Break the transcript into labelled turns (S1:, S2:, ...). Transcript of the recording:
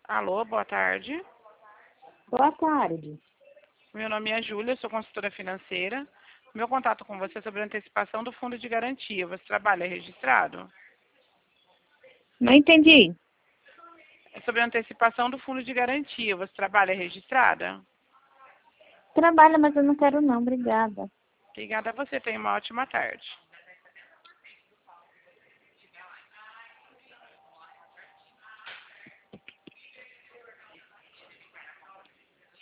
S1: Alô, boa tarde.
S2: Boa tarde.
S1: Meu nome é Júlia, sou consultora financeira. Meu contato com você é sobre a antecipação do fundo de garantia. Você trabalha registrado?
S2: Não entendi.
S1: É sobre a antecipação do fundo de garantia. Você trabalha registrada?
S2: Trabalho, mas eu não quero não, obrigada.
S1: Obrigada a você. Tenha uma ótima tarde.